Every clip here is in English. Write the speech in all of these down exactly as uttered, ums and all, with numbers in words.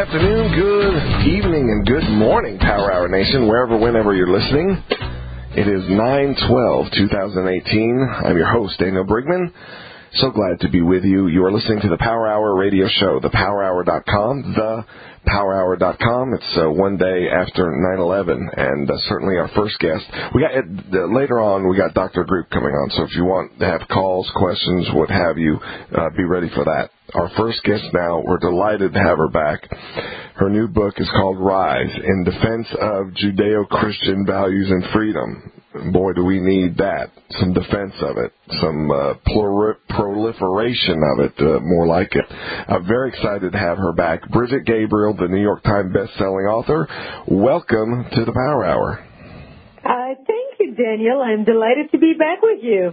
afternoon, good evening, and good morning, Power Hour Nation, wherever, whenever you're listening. It is nine twelve twenty eighteen. I'm your host, Daniel Brigman. So glad to be with you. You are listening to the Power Hour radio show, the power hour dot com, the power hour dot com. It's uh, one day after nine eleven, and uh, certainly our first guest. We got uh, later on, we got Doctor Group coming on, so if you want to have calls, questions, what have you, uh, be ready for that. Our first guest now, we're delighted to have her back. Her new book is called Rise, In Defense of Judeo-Christian Values and Freedom. Boy, do we need that. Some defense of it. Some uh, plur- proliferation of it, uh, more like it. I'm very excited to have her back. Bridget Gabriel, the New York Times best-selling author. Welcome to the Power Hour. Uh, thank you, Daniel. I'm delighted to be back with you.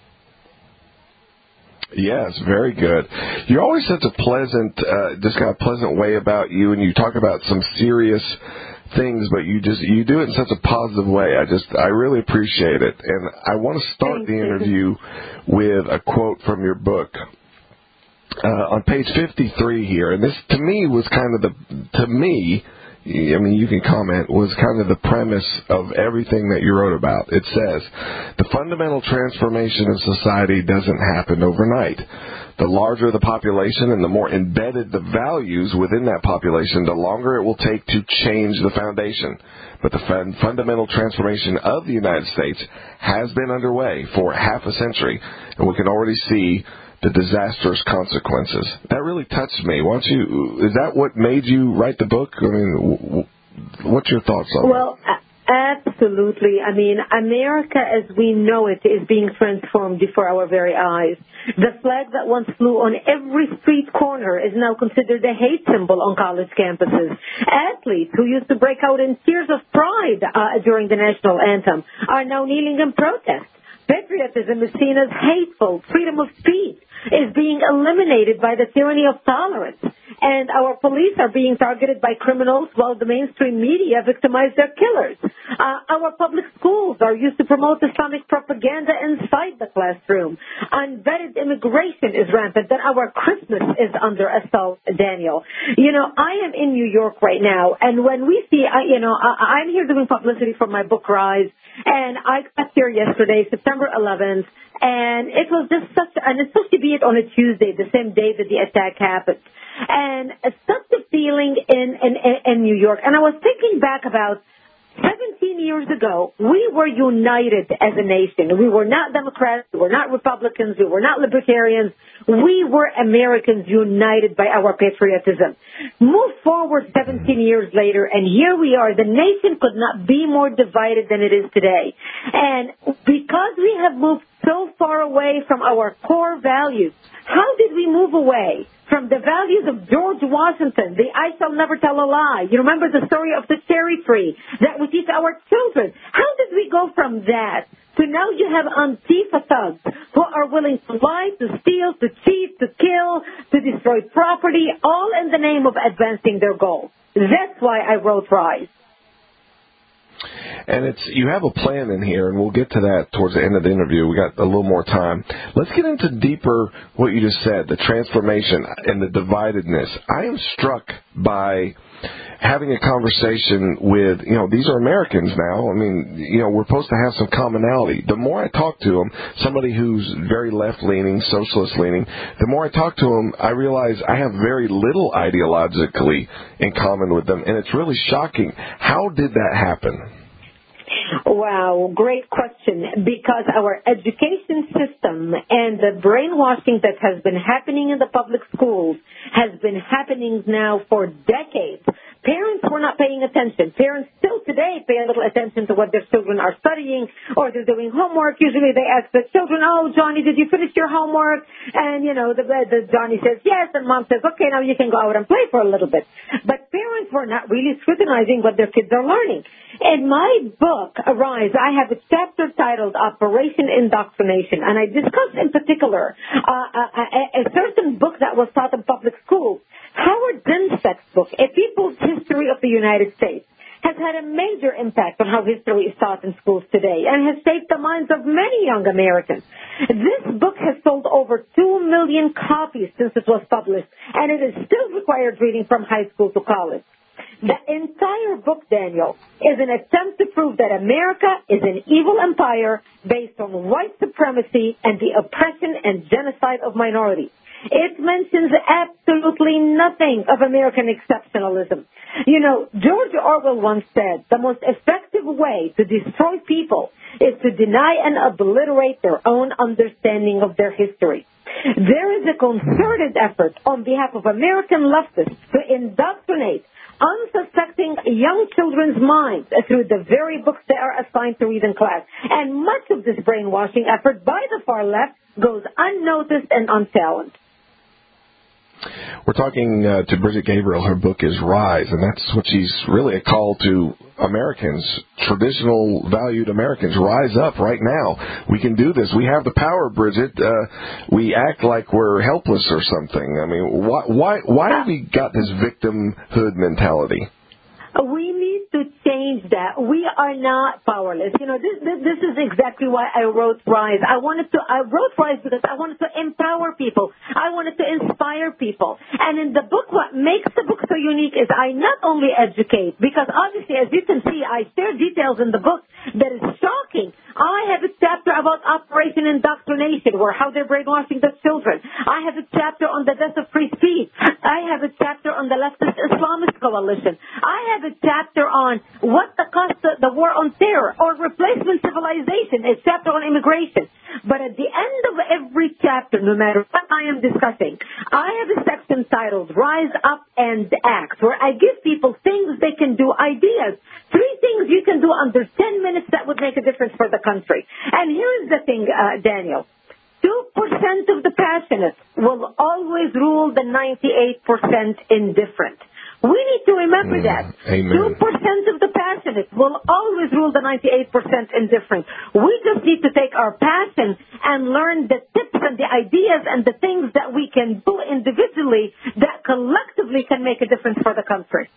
Yes, very good. You're always such a pleasant, uh, just got a pleasant way about you, and you talk about some serious things, but you just you do it in such a positive way. I just I really appreciate it, and I want to start Thank the you. interview with a quote from your book uh, on page fifty-three here, and this to me was kind of the to me. I mean, you can comment, was kind of the premise of everything that you wrote about. It says, the fundamental transformation of society doesn't happen overnight. The larger the population and the more embedded the values within that population, the longer it will take to change the foundation. But the fun- fundamental transformation of the United States has been underway for half a century, and we can already see the disastrous consequences. That really touched me. Why don't you, is that what made you write the book? I mean, what's your thoughts on well, that? Well, absolutely. I mean, America as we know it is being transformed before our very eyes. The flag that once flew on every street corner is now considered a hate symbol on college campuses. Athletes who used to break out in tears of pride uh, during the national anthem are now kneeling in protest. Patriotism is seen as hateful. Freedom of speech is being eliminated by the tyranny of tolerance. And our police are being targeted by criminals while the mainstream media victimize their killers. Uh, our public schools are used to promote Islamic propaganda inside the classroom. Unvetted immigration is rampant. That our Christmas is under assault, Daniel. You know, I am in New York right now, and when we see, uh, you know, I, I'm here doing publicity for my book, Rise, and I got here yesterday, September eleventh, and it was just such, and it's supposed to be it on a Tuesday, the same day that the attack happened. And such a feeling in, in, in New York. And I was thinking back about seventeen years ago, we were united as a nation. We were not Democrats, we were not Republicans, we were not Libertarians. We were Americans united by our patriotism. Move forward seventeen years later, and here we are. The nation could not be more divided than it is today. And because we have moved so far away from our core values, how did we move away from the values of George Washington, the I shall never tell a lie? You remember the story of the cherry tree that we teach our children. How did we go from that to now you have Antifa thugs who are willing to lie, to steal, to cheat, to kill, to destroy property, all in the name of advancing their goals? That's why I wrote Rise. And it's you have a plan in here, and we'll get to that towards the end of the interview. We got a little more time. Let's get into deeper what you just said, the transformation and the dividedness. I am struck by having a conversation with, you know, these are Americans now. I mean, you know, we're supposed to have some commonality. The more I talk to them, somebody who's very left-leaning, socialist-leaning, the more I talk to them, I realize I have very little ideologically in common with them, and it's really shocking. How did that happen? Wow, great question. Because our education system and the brainwashing that has been happening in the public schools has been happening now for decades. Parents were not paying attention. Parents still today pay a little attention to what their children are studying or they're doing homework. Usually they ask the children, oh, Johnny, did you finish your homework? And, you know, the, the Johnny says yes, and mom says, okay, now you can go out and play for a little bit. But parents were not really scrutinizing what their kids are learning. In my book, Arise, I have a chapter titled Operation Indoctrination, and I discuss in particular uh, a, a, a certain book that was taught in public schools. Howard Zinn's textbook, A People's History of the United States, has had a major impact on how history is taught in schools today and has shaped the minds of many young Americans. This book has sold over two million copies since it was published, and it is still required reading from high school to college. The entire book, Daniel, is an attempt to prove that America is an evil empire based on white supremacy and the oppression and genocide of minorities. It mentions absolutely nothing of American exceptionalism. You know, George Orwell once said, the most effective way to destroy people is to deny and obliterate their own understanding of their history. There is a concerted effort on behalf of American leftists to indoctrinate unsuspecting young children's minds through the very books they are assigned to read in class. And much of this brainwashing effort by the far left goes unnoticed and unchallenged. We're talking uh, to Bridget Gabriel. Her book is Rise, and that's what she's really a call to Americans, traditional valued Americans. Rise up right now. We can do this. We have the power, Bridget. Uh, we act like we're helpless or something. I mean, why why, why have we got this victimhood mentality? We need to change that. We are not powerless. You know, this, this this is exactly why I wrote Rise. I wanted to I wrote Rise because I wanted to empower people. I wanted to inspire people. And in the book, what makes the book so unique is I not only educate, because obviously, as you can see, I share details in the book that is shocking. I have a chapter about Operation Indoctrination, where how they're brainwashing the children. I have a chapter on the death of free speech. I have a chapter on the leftist Islamist coalition. I have a chapter on what the cost of the war on terror or replacement civilization, a chapter on immigration. But at the end of every chapter, no matter what I am discussing, I have a section titled Rise Up and Act, where I give people things they can do, ideas, three things you can do under ten minutes that would make a difference for the country. And here's the thing, uh, Daniel. two percent of the passionate will always rule the ninety-eight percent indifferent. We need to remember mm, that. Amen. two percent of the passionate will always rule the ninety-eight percent indifferent. We just need to take our passion and learn the tips and the ideas and the things that we can do individually that collectively can make a difference for the country.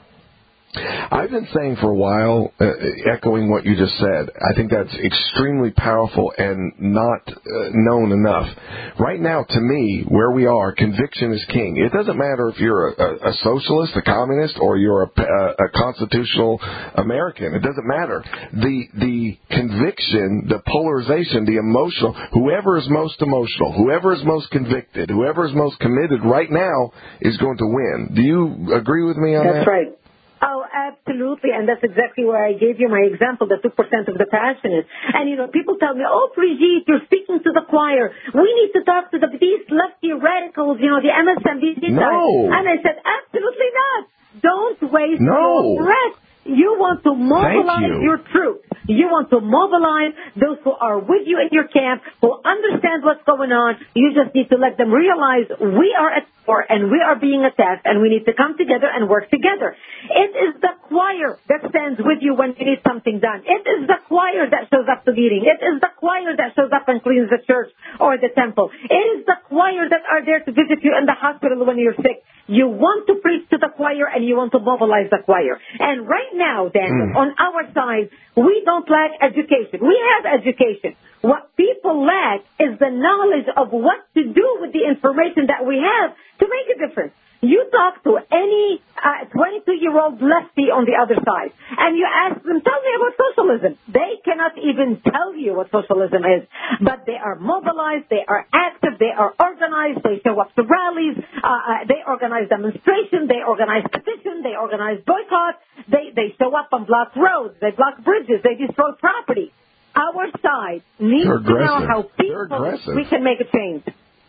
I've been saying for a while, uh, echoing what you just said, I think that's extremely powerful and not uh, known enough. Right now, to me, where we are, conviction is king. It doesn't matter if you're a, a, a socialist, a communist, or you're a, a, a constitutional American. It doesn't matter. The the conviction, the polarization, the emotional, whoever is most emotional, whoever is most convicted, whoever is most committed right now is going to win. Do you agree with me on that? That's that? right. Oh, absolutely, and that's exactly where I gave you my example, the two percent of the passionate. And, you know, people tell me, oh, Brigitte, you're speaking to the choir. We need to talk to the these lefty radicals, you know, the M S M B C No. guys. And I said, absolutely not. Don't waste No. your breath. You want to mobilize you. your troops. You want to mobilize those who are with you in your camp, who understand what's going on. You just need to let them realize we are at war and we are being attacked and we need to come together and work together. It is the choir that stands with you when you need something done. It is the choir that shows up to meeting. It is the choir that shows up and cleans the church or the temple. It is the choir that are there to visit you in the hospital when you're sick. You want to preach to the choir and you want to mobilize the choir. And right now, Daniel, mm. on our side, we don't lack education. We have education. What people lack is the knowledge of what to do with the information that we have to make a difference. You talk to any uh, twenty-two-year-old lefty on the other side, and you ask them, tell me about socialism. They cannot even tell you what socialism is, but they are mobilized, they are active, they are organized, they show up to rallies, uh, uh, they organize demonstrations, they organize petitions, they organize boycotts, they, they show up on block roads, they block bridges, they destroy property. Our side needs to know how people we can make a change.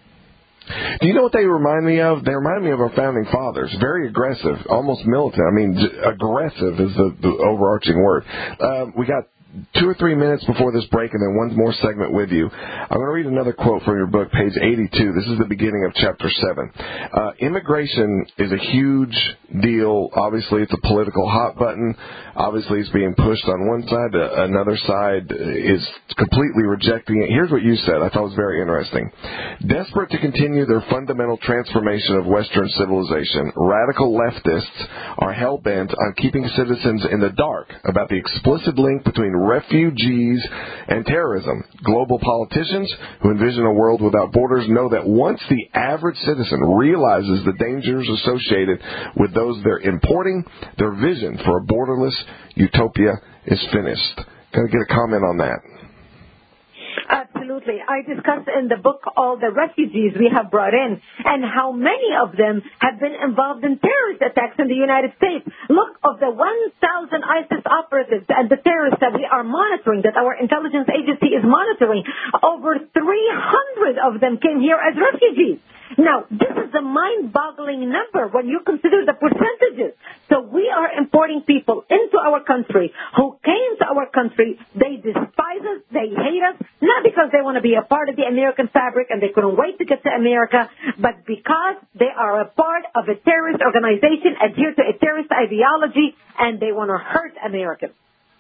Do you know what they remind me of? They remind me of our founding fathers. Very aggressive, almost militant. I mean, j- aggressive is the, the overarching word. Um, we got two or three minutes before this break and then one more segment with you. I'm going to read another quote from your book, page eighty-two. This is the beginning of chapter seven. Uh, immigration is a huge deal. Obviously, it's a political hot button. Obviously, it's being pushed on one side. Uh, another side is completely rejecting it. Here's what you said. I thought it was very interesting. Desperate to continue their fundamental transformation of Western civilization, radical leftists are hell-bent on keeping citizens in the dark about the explicit link between refugees and terrorism. Global politicians who envision a world without borders know that once the average citizen realizes the dangers associated with those they're importing, their vision for a borderless utopia is finished. Got to get a comment on that. Absolutely. I discussed in the book all the refugees we have brought in and how many of them have been involved in terrorist attacks in the United States. Look, of the one thousand ISIS operatives and the terrorists that we are monitoring, that our intelligence agency is monitoring, over three hundred of them came here as refugees. Now, this is a mind-boggling number when you consider the percentages. So we are importing people into our country who came to our country. They despise us. They hate us, not because they want to be a part of the American fabric and they couldn't wait to get to America, but because they are a part of a terrorist organization, adhere to a terrorist ideology, and they want to hurt Americans.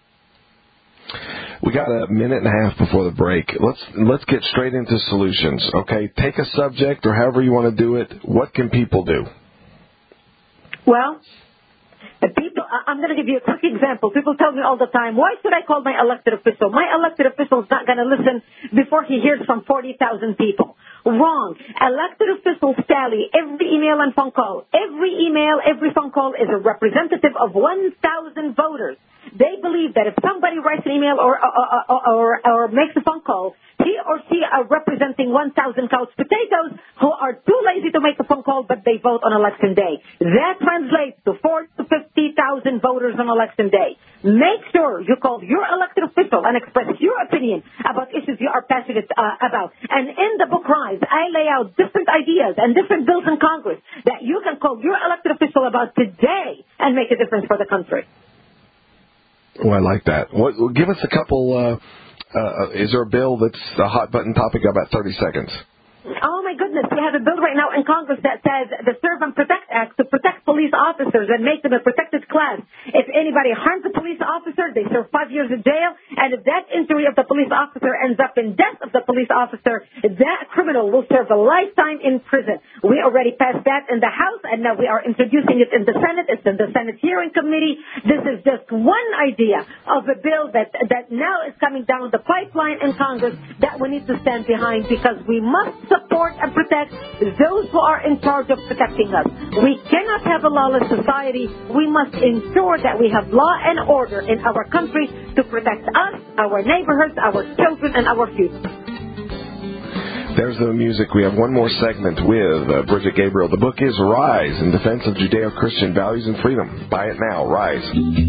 We got a minute and a half before the break. Let's let's get straight into solutions, okay? Take a subject or however you want to do it. What can people do? Well, the people, I'm going to give you a quick example. People tell me all the time, why should I call my elected official? My elected official is not going to listen before he hears from forty thousand people. Wrong. Elected officials tally every email and phone call. Every email, every phone call is a representative of one thousand voters. They believe that if somebody writes an email or or, or, or, or makes a phone call, he or she are representing one thousand couch potatoes who are too lazy to make a phone call, but they vote on election day. That translates to forty to fifty thousand voters on election day. Make sure you call your elected official and express your opinion about issues you are passionate uh, about. And in the book Rise, I lay out different ideas and different bills in Congress that you can call your elected official about today and make a difference for the country. Oh, I like that. What, give us a couple. Uh, uh, is there a bill that's a hot button topic? About thirty seconds. Oh, my goodness. We have a bill right now in Congress that says the Serve and Protect Act to protect police officers and make them a protected class. If anybody harms a police officer, they serve five years in jail. And if that injury of the police officer ends up in death of the police officer, that criminal will serve a lifetime in prison. We already passed that in the House, and now we are introducing it in the Senate. It's in the Senate hearing committee. This is just one idea of a bill that, that now is coming down the pipeline in Congress that we need to stand behind because we must support and protect those who are in charge of protecting us. We cannot have a lawless society. We must ensure that we have law and order in our country to protect us, our neighborhoods, our children, and our future. There's the music. We have one more segment with uh, Bridget Gabriel. The book is Rise in Defense of Judeo-Christian Values and Freedom. Buy it now. Rise.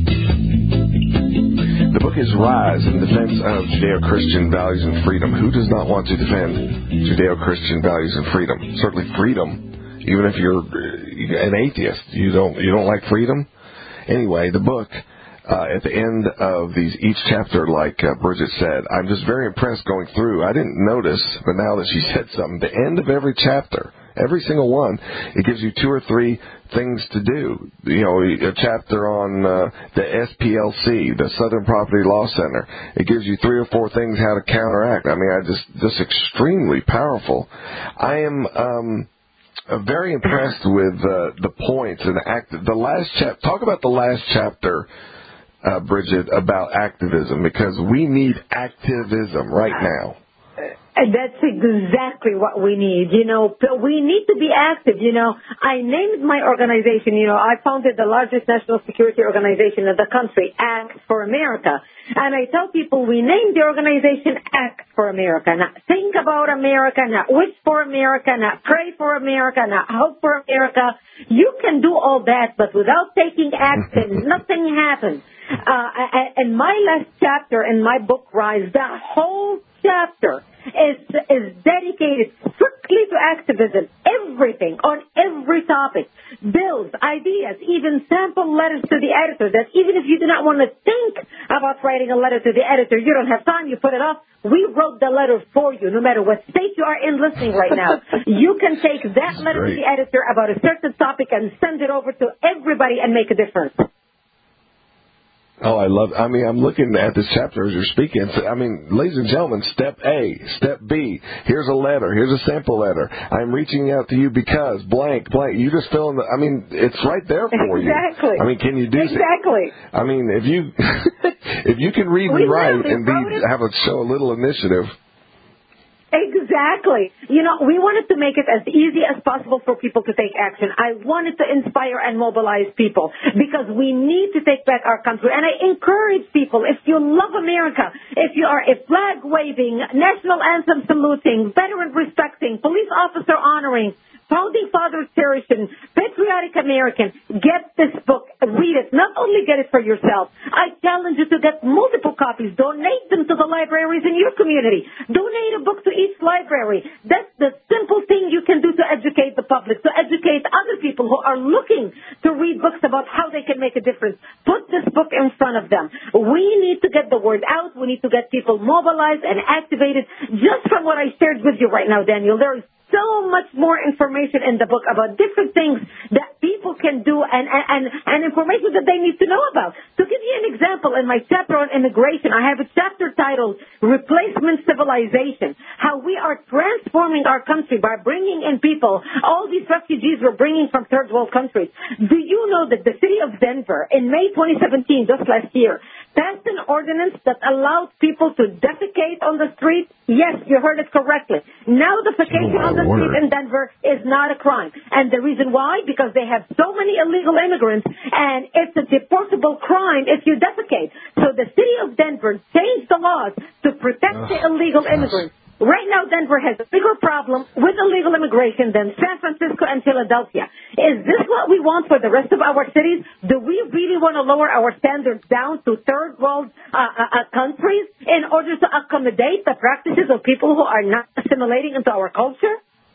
The book is Rise in Defense of Judeo-Christian Values and Freedom. Who does not want to defend Judeo-Christian values and freedom? Certainly freedom. Even if you're an atheist, you don't you don't like freedom? Anyway, the book, uh, at the end of these each chapter, like uh, Bridget said, I'm just very impressed going through. I didn't notice, but now that she said something, the end of every chapter, every single one, it gives you two or three things to do. You know, a chapter on uh, the S P L C, the Southern Poverty Law Center. It gives you three or four things how to counteract. I mean, I just just extremely powerful. I am um, very impressed with uh, the points and the act. The last chap. Talk about the last chapter, uh, Bridget, about activism, because we need activism right now. And that's exactly what we need. You know, we need to be active. You know, I named my organization, you know, I founded the largest national security organization in the country, Act for America. And I tell people we named the organization Act for America. Not think about America, not wish for America, not pray for America, not hope for America. You can do all that, but without taking action, nothing happens. Uh, and my last chapter in my book, Rise, the whole chapter is is dedicated strictly to activism. Every everything, on every topic. Bills, ideas, even sample letters to the editor that even if you do not want to think about writing a letter to the editor, you don't have time, you put it off, we wrote the letter for you, no matter what state you are in listening right now. You can take that letter to the editor about a certain topic and send it over to everybody and make a difference. Oh, I love, I mean, I'm looking at this chapter as you're speaking. I mean, ladies and gentlemen, step A, step B, here's a letter, here's a sample letter. I'm reaching out to you because blank, blank. You just fill in the, I mean, it's right there for you. Exactly. I mean, can you do Exactly. It? I mean, if you, if you can read and write and be, have a, show a little initiative. Exactly. You know, we wanted to make it as easy as possible for people to take action. I wanted to inspire and mobilize people because we need to take back our country. And I encourage people, if you love America, if you are a flag-waving, national anthem saluting, veteran respecting, police officer honoring, founding fathers cherishing, patriotic American, get this book, read it. Not only get it for yourself, I challenge you to get multiple copies. Donate them to the libraries in your community. Donate a book to each library. That's the simple thing you can do to educate the public, to educate other people who are looking to read books about how they can make a difference. Put this book in front of them. We need to get the word out. We need to get people mobilized and activated. Just from what I shared with you right now, Daniel, there is so much more information in the book about different things that people can do and, and, and information that they need to know about. To give you an example, in my chapter on immigration, I have a chapter titled Replacement Civilization, how we are transforming our country by bringing in people, all these refugees we're bringing from third world countries. Do you know that the city of Denver in May twenty seventeen, just last year, passed an ordinance that allowed people to defecate on the street? Yes, you heard it correctly. Now defecation oh, on the word. street in Denver is not a crime. And the reason why? Because they have so many illegal immigrants, and it's a deportable crime if you defecate. So the city of Denver changed the laws to protect oh, the illegal gosh. immigrants. Right now, Denver has a bigger problem with illegal immigration than San Francisco and Philadelphia. Is this what we want for the rest of our cities? Do we really want to lower our standards down to third world uh, uh, countries in order to accommodate the practices of people who are not assimilating into our culture?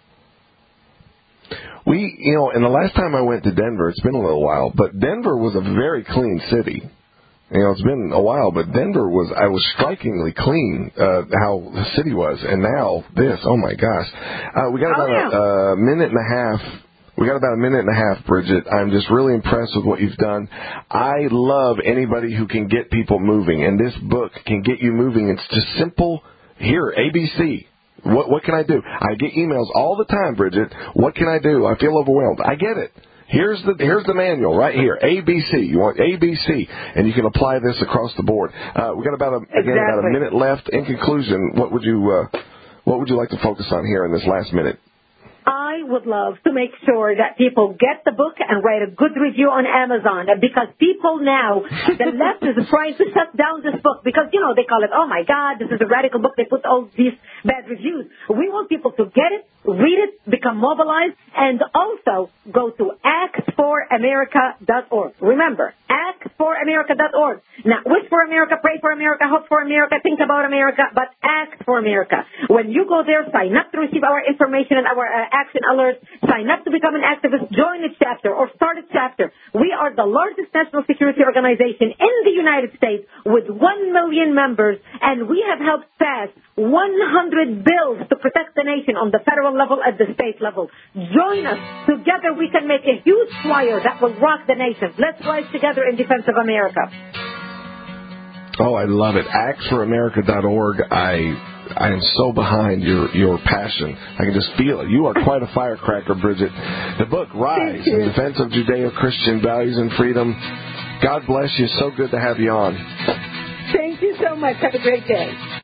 We, you know, and the last time I went to Denver, it's been a little while, but Denver was a very clean city. You know, it's been a while, but Denver was, I was strikingly clean, uh, how the city was. And now this, oh my gosh. Uh, we got about oh, yeah. a, a minute and a half. We got about a minute and a half, Bridget. I'm just really impressed with what you've done. I love anybody who can get people moving, and this book can get you moving. It's just simple. Here, A B C. What, what can I do? I get emails all the time, Bridget. What can I do? I feel overwhelmed. I get it. Here's the here's the manual right here. A B C. You want A B C, and you can apply this across the board. Uh, we got about a again exactly. about a minute left. In conclusion, what would you uh, what would you like to focus on here in this last minute? I would love to make sure that people get the book and write a good review on Amazon, because people now, the left is trying to shut down this book because, you know, they call it, oh my God, this is a radical book. They put all these bad reviews. We want people to get it, read it, become mobilized, and also go to act for america dot org. Remember, act for america dot org. Not wish for America, pray for America, hope for America, think about America, but act for America. When you go there, sign up to receive our information and our uh, action alerts, sign up to become an activist, join a chapter or start a chapter. We are the largest national security organization in the United States with one million members, and we have helped pass one hundred bills to protect the nation on the federal level and the state level. Join us. Together we can make a huge flyer that will rock the nation. Let's rise together in defense of America. Oh, I love it. acts for america dot org. I I am so behind your, your passion. I can just feel it. You are quite a firecracker, Bridget. The book, Rise, in Defense of Judeo-Christian Values and Freedom. God bless you. So good to have you on. Thank you so much. Have a great day.